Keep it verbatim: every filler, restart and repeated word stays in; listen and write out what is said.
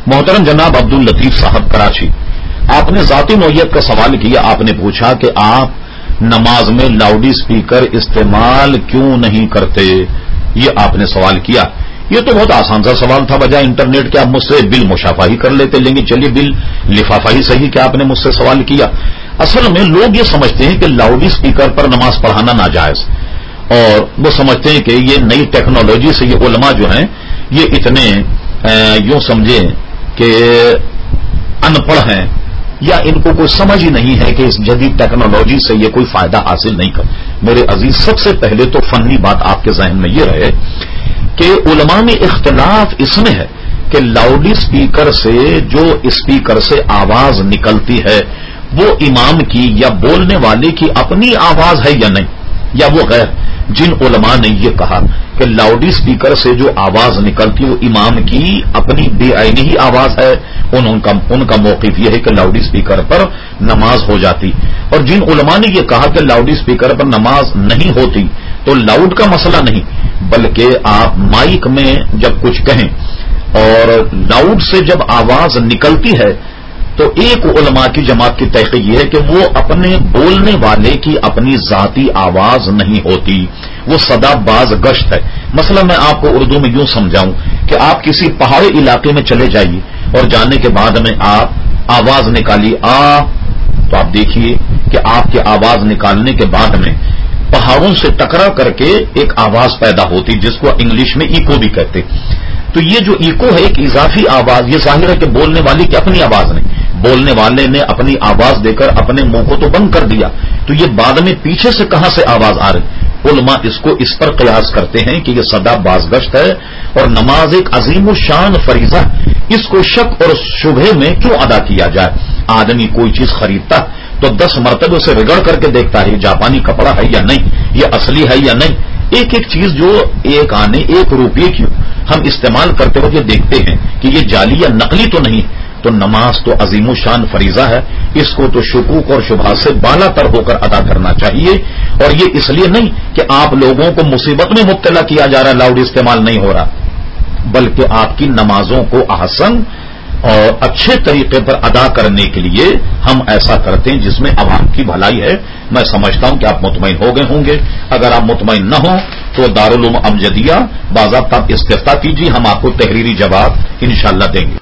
محترم جناب عبد الطیف صاحب کراچی، آپ نے ذاتی نوعیت کا سوال کیا. آپ نے پوچھا کہ آپ نماز میں لاؤڈ اسپیکر استعمال کیوں نہیں کرتے، یہ آپ نے سوال کیا. یہ تو بہت آسان سا سوال تھا، بجائے انٹرنیٹ کے آپ مجھ سے بل مشافہ ہی کر لیتے، لیکن چلیے بل لفافہ ہی صحیح کہ آپ نے مجھ سے سوال کیا. اصل میں لوگ یہ سمجھتے ہیں کہ لاؤڈ اسپیکر پر نماز پڑھانا ناجائز، اور وہ سمجھتے ہیں کہ یہ نئی ٹیکنالوجی سے یہ علماء جو ہیں یہ اتنے یوں سمجھیں کہ ان پڑھ ہیں، یا ان کو کوئی سمجھ ہی نہیں ہے کہ اس جدید ٹیکنالوجی سے یہ کوئی فائدہ حاصل نہیں کر. میرے عزیز، سب سے پہلے تو فنی بات آپ کے ذہن میں یہ رہے کہ علماء میں اختلاف اس میں ہے کہ لاؤڈ اسپیکر سے جو اسپیکر سے آواز نکلتی ہے وہ امام کی یا بولنے والے کی اپنی آواز ہے یا نہیں، یا وہ غیر. جن علماء نے یہ کہا کہ لاؤڈ اسپیکر سے جو آواز نکلتی وہ امام کی اپنی بے عینی ہی آواز ہے، ان ان کا ان کا موقف یہ ہے کہ لاؤڈ اسپیکر پر نماز ہو جاتی. اور جن علماء نے یہ کہا کہ لاؤڈ اسپیکر پر نماز نہیں ہوتی، تو لاؤڈ کا مسئلہ نہیں، بلکہ آپ مائک میں جب کچھ کہیں اور لاؤڈ سے جب آواز نکلتی ہے تو ایک علماء کی جماعت کی تحقیق یہ ہے کہ وہ اپنے بولنے والے کی اپنی ذاتی آواز نہیں ہوتی، وہ صدا باز گشت ہے. مثلا میں آپ کو اردو میں یوں سمجھاؤں کہ آپ کسی پہاڑی علاقے میں چلے جائیے اور جانے کے بعد میں آپ آواز نکالیے آ، تو آپ دیکھیے کہ آپ کی آواز نکالنے کے بعد میں پہاڑوں سے ٹکرا کر کے ایک آواز پیدا ہوتی جس کو انگلش میں ایکو بھی کہتے. تو یہ جو ایکو ہے ایک اضافی آواز، یہ ظاہر ہے کہ بولنے والی کی اپنی آواز نہیں، بولنے والے نے اپنی آواز دے کر اپنے منہ کو تو بند کر دیا، تو یہ بعد میں پیچھے سے کہاں سے آواز آ رہی. علماء اس کو اس پر قیاس کرتے ہیں کہ یہ صدا بازگشت ہے اور نماز ایک عظیم الشان فریضہ، اس کو شک اور شبہے میں کیوں ادا کیا جائے. آدمی کوئی چیز خریدتا تو دس مرتبہ اسے رگڑ کر کے دیکھتا ہے جاپانی کپڑا ہے یا نہیں، یہ اصلی ہے یا نہیں. ایک ایک چیز جو ایک آنے ایک روپے کی ہم استعمال کرتے ہوئے دیکھتے ہیں کہ یہ جعلی یا نقلی تو نہیں. تو نماز تو عظیم الشان فریضہ ہے، اس کو تو شکوک اور شبہات سے بالا تر ہو کر ادا کرنا چاہیے. اور یہ اس لیے نہیں کہ آپ لوگوں کو مصیبت میں مبتلا کیا جا رہا ہے لاؤڈ استعمال نہیں ہو رہا، بلکہ آپ کی نمازوں کو احسن اور اچھے طریقے پر ادا کرنے کے لیے ہم ایسا کرتے ہیں جس میں عوام کی بھلائی ہے. میں سمجھتا ہوں کہ آپ مطمئن ہو گئے ہوں گے. اگر آپ مطمئن نہ ہوں تو دارالعلوم امجدیہ باضابطہ استفتاء کیجیے، ہم آپ کو تحریری جواب انشاءاللہ دیں گے.